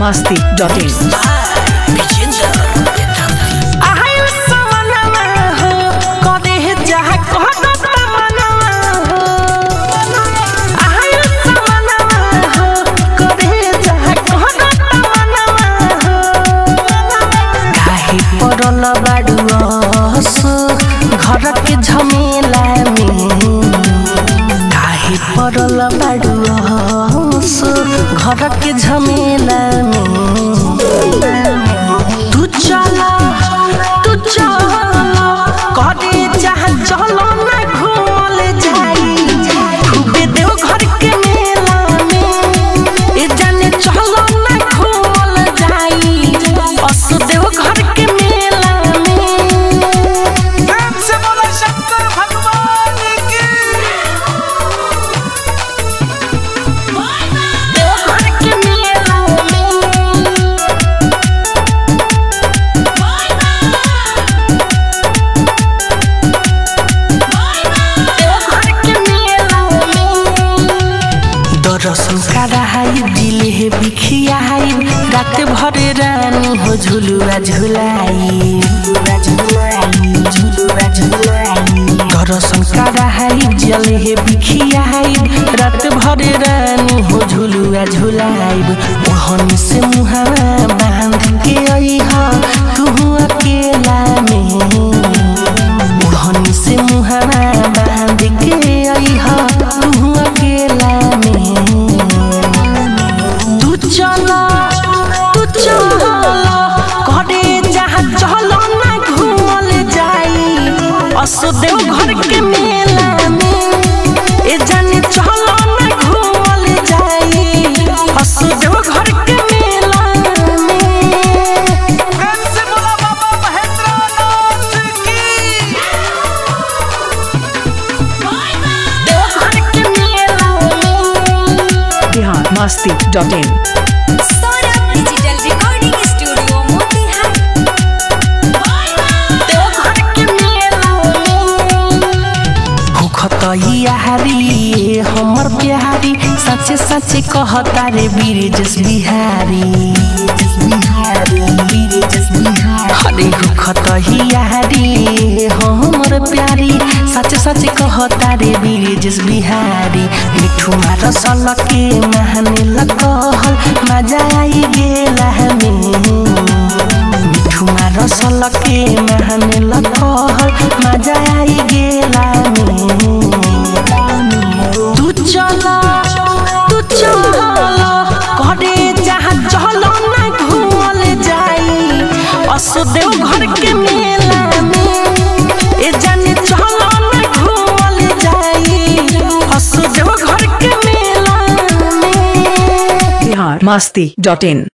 biharmasti.in घर के झमेला में काहे पड़ल बाड़ुअस घर के झमेला में तू चला करे जहाँ चलो ना घूमल जाई खूबे देव घर के मेला में ए जाने चलो ना घूमल जाई बस देव घर के मेला दर्शन कराई दिले हे बिखियाई रात भर रानी हो झुलुआ झुलाई दर्शन कराई दिले हे बिखियाई रात भर रानी हो झुलुआ झुलाई ओहन से मुहावा बांध के अइहा तू अकेला में ओहन से मुहावा बांध के अइहा तू अकेला में करे जहाँ चलो ना घूमल जाई असो देव घर के मेला में ए जाने चलो ना घूमल जाई असो देव घर के मेला में से बोला बाबा महेंद्रनाथ की देव घर के मेला में biharmasti.in यारी हमर प्यारी सच्चे सच्चे कहता रे बीरजस बिहारी हरे रुखत यारी हमर प्यारी सच्चे सच्चे कहता रे बीरजस बिहारी मिठू मार सल के महाने लगल मजा आई गेला में मिठू मार सल के महाने लगल मजा आई गेला में तू चला करे जहाँ चलो ना घूमल जाई असो देव घर के मेला में ए जाने चलो ना घूमल जाई असो देव घर के मेला में biharmasti.in